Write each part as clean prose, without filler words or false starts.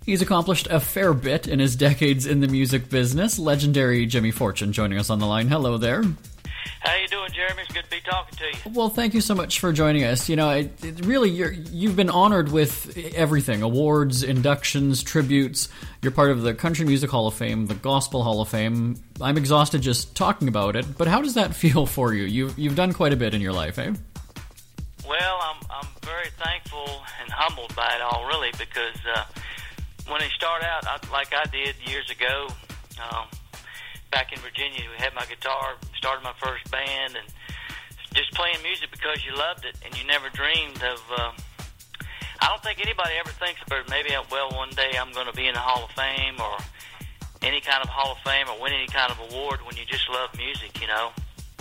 He's accomplished a fair bit in his decades in the music business. Legendary Jimmy Fortune joining us on the line. Hello there. How you doing, Jeremy? It's good to be talking to you. Well, thank you so much for joining us. You know, really, you've been honored with everything. Awards, inductions, tributes. You're part of the Country Music Hall of Fame, the Gospel Hall of Fame. I'm exhausted just talking about it, but how does that feel for you? You've done quite a bit in your life, eh? Well, I'm very thankful and humbled by it all, really, because when I started out, like I did years ago, back in Virginia, we had my guitar, started my first band, and just playing music because you loved it, and you never dreamed of... I don't think anybody ever thinks about maybe, well, one day I'm going to be in the Hall of Fame or any kind of Hall of Fame or win any kind of award when you just love music, you know.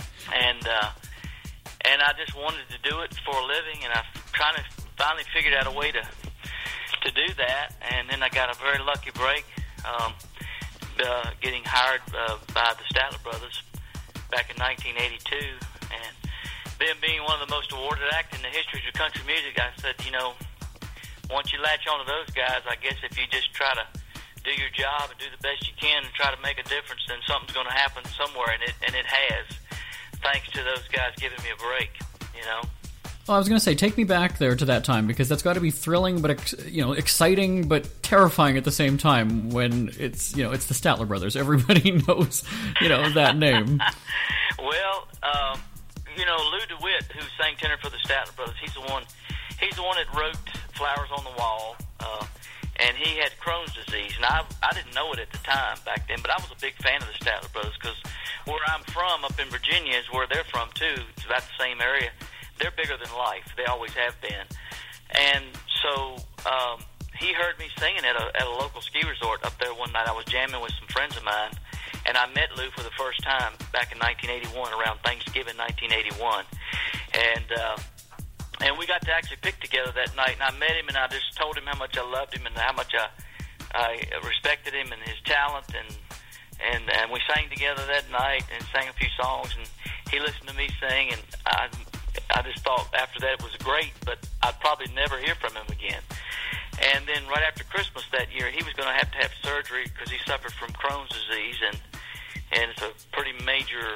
And I just wanted to do it for a living, and I kind of finally figured out a way to do that, and then I got a very lucky break getting hired by the Statler Brothers back in 1982, and them being one of the most awarded acts in the history of country music, I said, you know, once you latch onto those guys, I guess if you just try to do your job and do the best you can and try to make a difference, then something's going to happen somewhere, and it has, thanks to those guys giving me a break, you know. Well, I was going to say, take me back there to that time, because that's got to be thrilling, but exciting, but terrifying at the same time. When it's it's the Statler Brothers, everybody knows that name. Well, Lou DeWitt, who sang tenor for the Statler Brothers, he's the one that wrote "Flowers on the Wall," and he had Crohn's disease, and I didn't know it at the time back then, but I was a big fan of the Statler Brothers because where I'm from, up in Virginia, is where they're from too. It's about the same area. They're bigger than life. They always have been. And so he heard me singing at a local ski resort up there one night. I was jamming with some friends of mine, and I met Lou for the first time back in 1981, around Thanksgiving 1981. And we got to actually pick together that night, and I met him, and I just told him how much I loved him and how much I respected him and his talent, and we sang together that night and sang a few songs, and he listened to me sing, and I just thought after that it was great, but I'd probably never hear from him again. And then right after Christmas that year, he was going to have surgery because he suffered from Crohn's disease, and it's a pretty major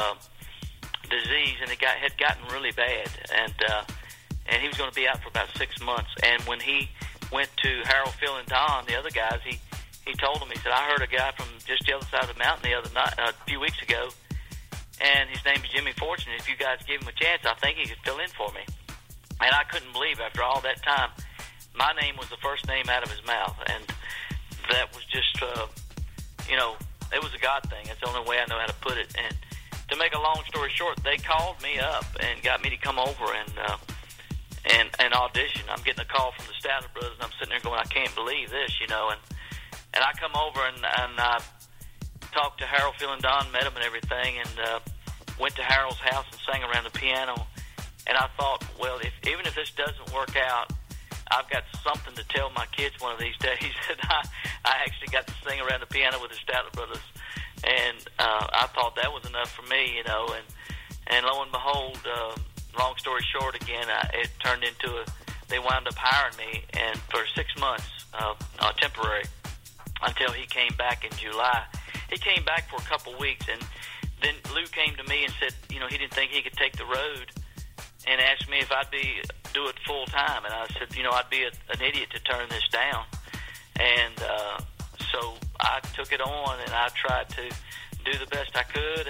disease, and it had gotten really bad, and he was going to be out for about 6 months. And when he went to Harold, Phil, and Don, the other guys, he told them, he said, I heard a guy from just the other side of the mountain the other night, a few weeks ago, and his name is Jimmy Fortune. If you guys give him a chance, I think he could fill in for me. And I couldn't believe after all that time, my name was the first name out of his mouth. And that was just, it was a God thing. That's the only way I know how to put it. And to make a long story short, they called me up and got me to come over and audition. I'm getting a call from the Statler Brothers, and I'm sitting there going, I can't believe this, And I come over and I talked to Harold, Phil, and Don, met them and everything, and went to Harold's house and sang around the piano. And I thought, well, even if this doesn't work out, I've got something to tell my kids one of these days that I actually got to sing around the piano with the Statler Brothers. And I thought that was enough for me, And lo and behold, long story short, again, it turned into they wound up hiring me, and for 6 months, temporary, until he came back in July. He came back for a couple weeks, and then Lou came to me and said, he didn't think he could take the road, and asked me if I'd do it full time. And I said, I'd be an idiot to turn this down. And so I took it on, and I tried to do the best I could,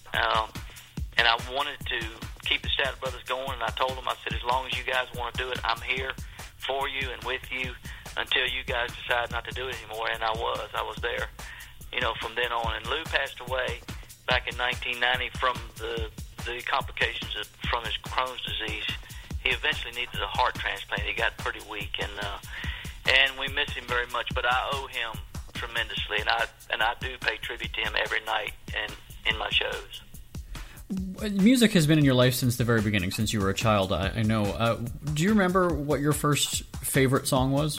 and I wanted to keep the Statler Brothers going. And I told them, I said, as long as you guys want to do it, I'm here for you and with you until you guys decide not to do it anymore. And I was there. From then on. And Lou passed away back in 1990 from the complications from his Crohn's disease. He eventually needed a heart transplant. He got pretty weak, and we miss him very much. But I owe him tremendously, and I do pay tribute to him every night and in my shows. Music has been in your life since the very beginning, since you were a child. I know. Do you remember what your first favorite song was?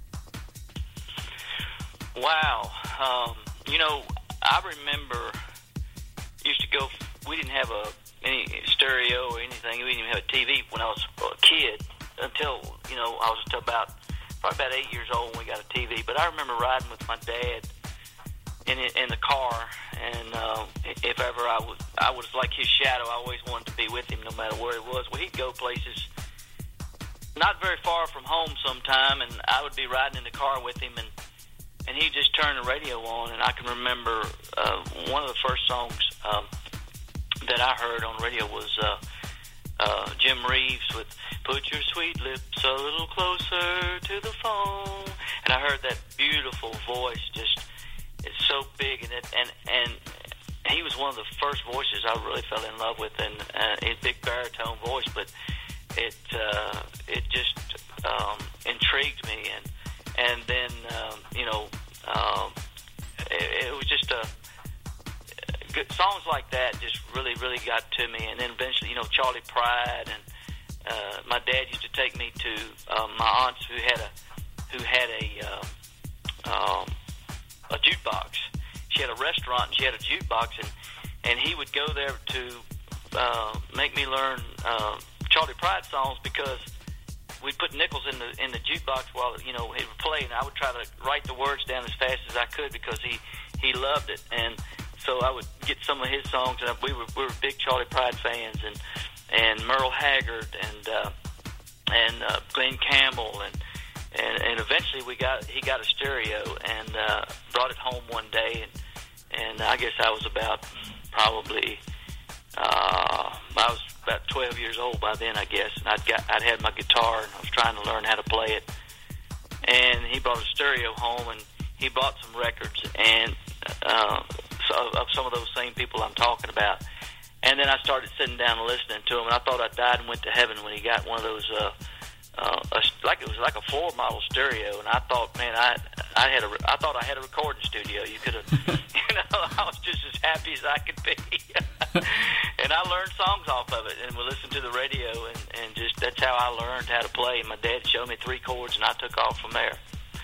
Wow. I remember used to go, we didn't have any stereo or anything. We didn't even have a TV when I was a kid until, I was about probably about 8 years old when we got a TV. But I remember riding with my dad in the car, and if ever I was like his shadow. I always wanted to be with him no matter where it was. Well, he'd go places not very far from home sometime, and I would be riding in the car with him, and he'd just turn the radio on, and I can remember one of the first songs that I heard on radio was Jim Reeves with "Put Your Sweet Lips a Little Closer to the Phone," and I heard that beautiful voice, just it's so big, and he was one of the first voices I really fell in love with, and his big baritone voice, but it just intrigued me, and then it was just good songs like that just really got to me, and then eventually Charley Pride, and my dad used to take me to my aunts who had a jukebox. She had a restaurant and she had a jukebox, and he would go there to make me learn Charley Pride songs, because we'd put nickels in the jukebox while it would play, and I would try to write the words down as fast as I could because he loved it, and so I would get some of his songs, and we were big Charley Pride fans, and Merle Haggard and Glenn Campbell, and eventually he got a stereo and brought it home one day, and I guess I was about probably I was about 12 years old by then, I guess, and I'd had my guitar and I was trying to learn how to play it, and he brought a stereo home, and he bought some records and of some of those same people I'm talking about, and then I started sitting down and listening to him, and I thought I died and went to heaven when he got one of those it was like a floor model stereo, and I thought, man, I thought I had a recording studio. You could have, I was just as happy as I could be, and I learned songs off of it, and we listened to the radio, and just that's how I learned how to play. And my dad showed me 3 chords, and I took off from there.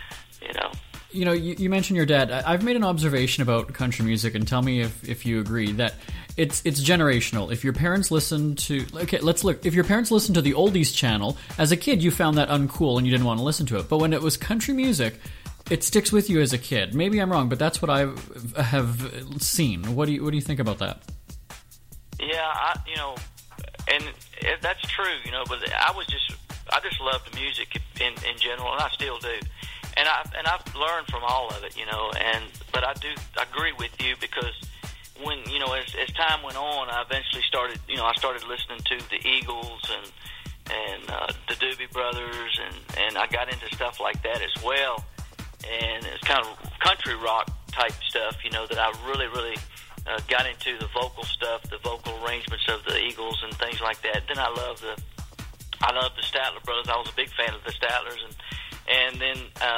You mentioned your dad. I've made an observation about country music, and tell me if you agree that it's generational. If your parents listen to if your parents listen to the oldies channel, as a kid you found that uncool and you didn't want to listen to it. But when it was country music, it sticks with you as a kid. Maybe I'm wrong, but that's what I have seen. What do you think about that? Yeah, and that's true. But I just love the music in general, and I still do. And I've learned from all of it, but I do agree with you, because when as time went on, I eventually started listening to the Eagles and the Doobie Brothers, and I got into stuff like that as well, and it's kind of country rock type stuff, that I really got into the vocal stuff, the vocal arrangements of the Eagles and things like that. Then I love the Statler Brothers. I was a big fan of the Statlers, and then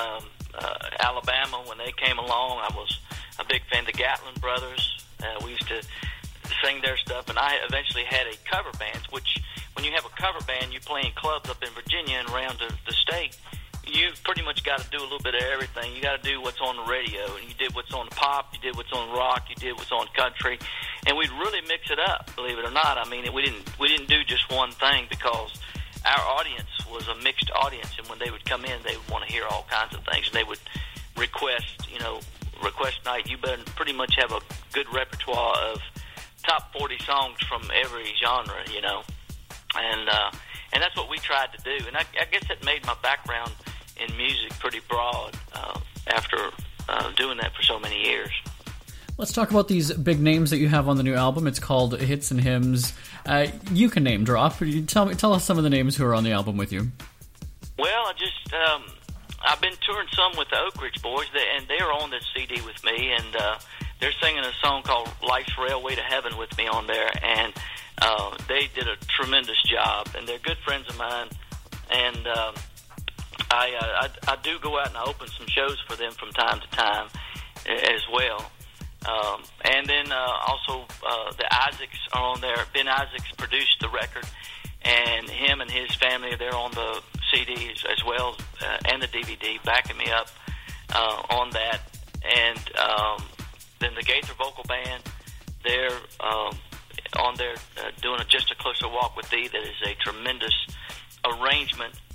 Alabama, when they came along, I was a big fan of the Gatlin Brothers. We used to sing their stuff, and I eventually had a cover band, which when you have a cover band, you play in clubs up in Virginia and around the state, you've pretty much got to do a little bit of everything. You got to do what's on the radio, and you did what's on the pop, you did what's on rock, you did what's on country, and we'd really mix it up, believe it or not. I mean, we didn't do just one thing, because our audience was a mixed audience, and when they would come in, they would want to hear all kinds of things, and they would request night. You better pretty much have a good repertoire of top 40 songs from every genre, and that's what we tried to do, and I guess it made my background in music pretty broad after doing that for so many years. Let's talk about these big names that you have on the new album. It's called Hits and Hymns. You can name drop. Tell us some of the names who are on the album with you. Well, I've been touring some with the Oak Ridge Boys, and they're on this CD with me, and they're singing a song called Life's Railway to Heaven with me on there, and they did a tremendous job, and they're good friends of mine, and I do go out and I open some shows for them from time to time as well. And then also the Isaacs are on there. Ben Isaacs produced the record, and him and his family, they're on the CDs as well, and the DVD, backing me up on that. And then the Gaither Vocal Band, they're on there doing Just a Closer Walk with Thee. That is a tremendous arrangement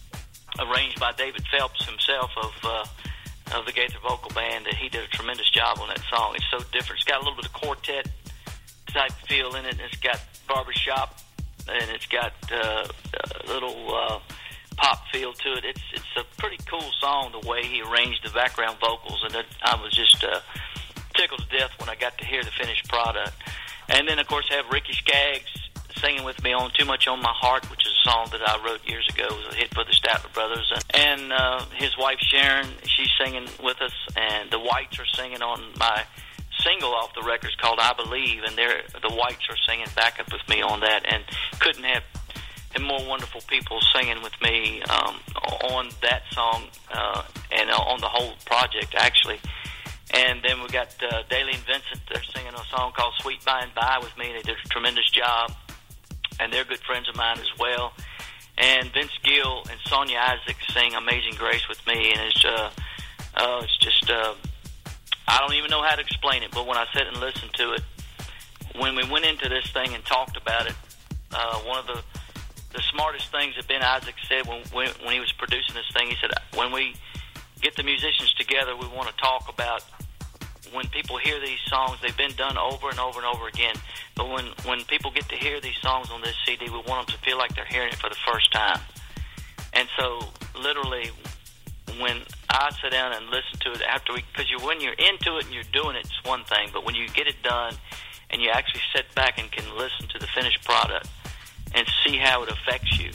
arranged by David Phelps himself of the Gaither Vocal Band. That he did a tremendous job on that song. It's so different. It's got a little bit of quartet type feel in it, and it's got barbershop, and it's got a little pop feel to it. It's a pretty cool song, the way he arranged the background vocals, and I was just tickled to death when I got to hear the finished product. And then, of course, I have Ricky Skaggs singing with me on Too Much on My Heart, which is a song that I wrote years ago. It was a hit for the Statler Brothers. And his wife, Sharon, she's singing with us, and the Whites are singing on my single off the records called I Believe, and the Whites are singing backup with me on that, and couldn't have more wonderful people singing with me on that song and on the whole project, actually. And then we got Daly and Vincent. They're singing a song called Sweet By and By with me, and they did a tremendous job. And they're good friends of mine as well. And Vince Gill and Sonia Isaac sing Amazing Grace with me, and it's just I don't even know how to explain it. But when I sit and listen to it, when we went into this thing and talked about it, one of the smartest things that Ben Isaac said when he was producing this thing, he said, when we get the musicians together, we want to talk about when people hear these songs, they've been done over and over and over again. But when people get to hear these songs on this CD, we want them to feel like they're hearing it for the first time. And so, literally, when I sit down and listen to it because when you're into it and you're doing it, it's one thing. But when you get it done and you actually sit back and can listen to the finished product and see how it affects you,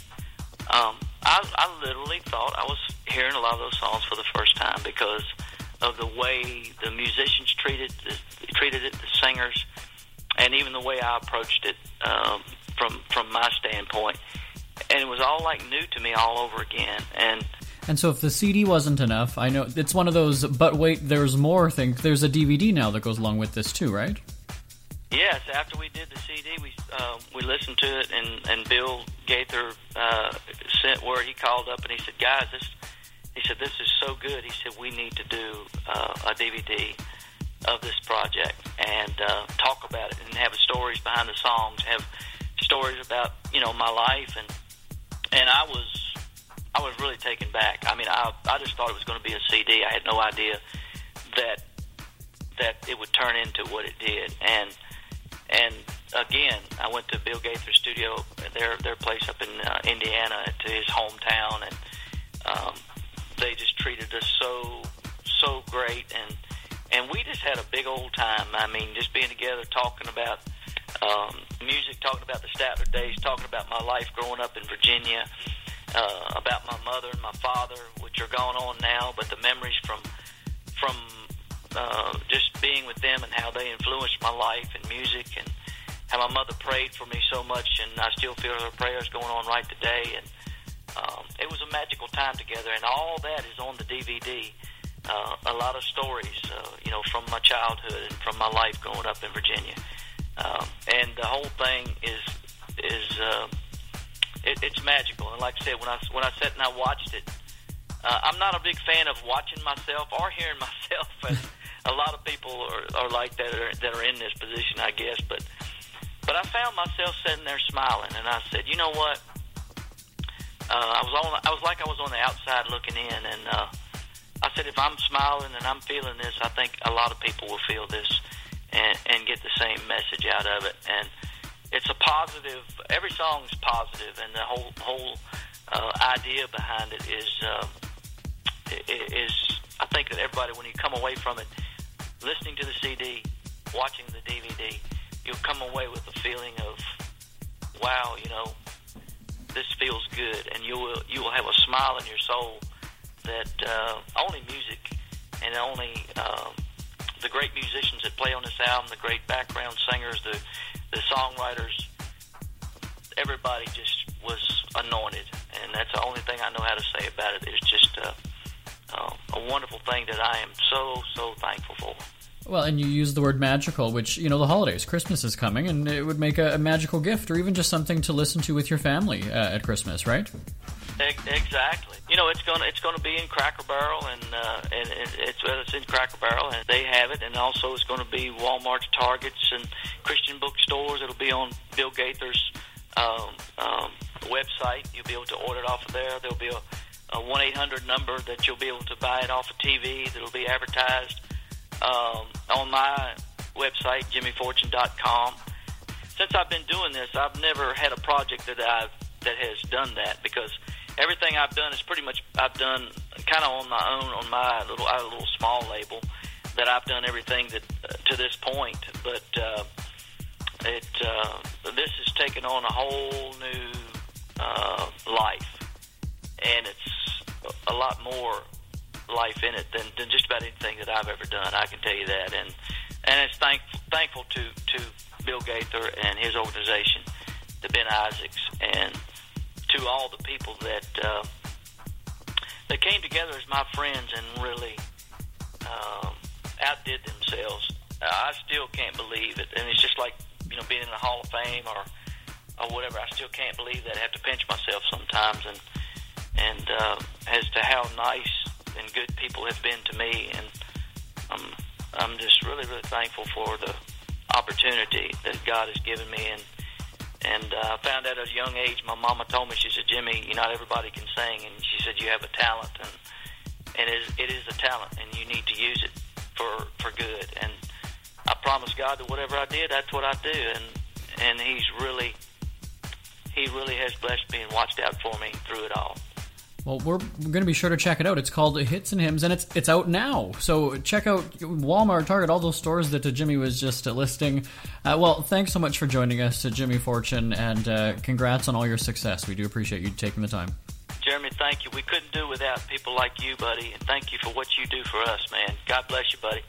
I literally thought I was hearing a lot of those songs for the first time because of the way the musicians treated it, the singers, and even the way I approached it from my standpoint. And it was all like new to me all over again. And so if the CD wasn't enough, I know it's one of those, but wait, there's more things. There's a DVD now that goes along with this too, right? Yes, after we did the CD, we listened to it, and Bill Gaither sent word. He called up and he said, guys, this is so good. He said, we need to do a DVD of this project and talk about it and have stories behind the songs, have stories about, my life. And I was really taken back. I mean, I just thought it was going to be a CD. I had no idea that it would turn into what it did. And again, I went to Bill Gaither's studio, their place up in Indiana, to his hometown, and they just treated us so great, and we just had a big old time. I mean, just being together, talking about music, talking about the Statler days, talking about my life growing up in Virginia, about my mother and my father, which are gone on now, but the memories from just being with them and how they influenced my life and music, and how my mother prayed for me so much, and I still feel her prayers going on right today. And it was a magical time together, and all that is on the DVD. A lot of stories, from my childhood and from my life growing up in Virginia. And the whole thing it's magical. And like I said, when I sat and I watched it, I'm not a big fan of watching myself or hearing myself. And a lot of people are like that are in this position, I guess. But I found myself sitting there smiling, and I said, you know what? I was like I was on the outside looking in, and I said, if I'm smiling and I'm feeling this, I think a lot of people will feel this and get the same message out of it. And it's a positive. Every song is positive, and the whole idea behind it is I think that everybody, when you come away from it, listening to the CD, watching the DVD, you'll come away with a feeling of, wow, this feels good, and you will have a smile in your soul that only music and only the great musicians that play on this album, the great background singers, the songwriters, everybody just was anointed, and that's the only thing I know how to say about it. It's just a wonderful thing that I am so thankful for. Well, and you use the word magical, which, the holidays, Christmas is coming, and it would make a magical gift, or even just something to listen to with your family at Christmas, right? Exactly. It's gonna be in Cracker Barrel, and it's in Cracker Barrel, and they have it, and also it's going to be Walmart's, Targets, and Christian bookstores. It'll be on Bill Gaither's website. You'll be able to order it off of there. There'll be 1-800 number that you'll be able to buy it off of TV. That'll be advertised on my website, JimmyFortune.com. Since I've been doing this, I've never had a project that has done that, because everything I've done is pretty much I've done kind of on my own, on my little small label, that I've done everything that to this point. But this has taken on a whole new life, and it's a lot more life in it than just about anything that I've ever done. I can tell you that, and it's thankful to Bill Gaither and his organization, to Ben Isaacs, and to all the people that came together as my friends and really outdid themselves. I still can't believe it, and it's just like, you know, being in the Hall of Fame or whatever. I still can't believe that. I have to pinch myself sometimes, and as to how nice and good people have been to me, and I'm just really, really thankful for the opportunity that God has given me. And I found out at a young age, my mama told me, she said, Jimmy, not everybody can sing, and she said, you have a talent, and it is a talent, and you need to use it for good. And I promised God that whatever I did, that's what I do, and he really has blessed me and watched out for me through it all. Well, we're going to be sure to check it out. It's called Hits and Hymns, and it's out now. So check out Walmart, Target, all those stores that Jimmy was just listing. Well, thanks so much for joining us, Jimmy Fortune, and congrats on all your success. We do appreciate you taking the time. Jeremy, thank you. We couldn't do without people like you, buddy, and thank you for what you do for us, man. God bless you, buddy.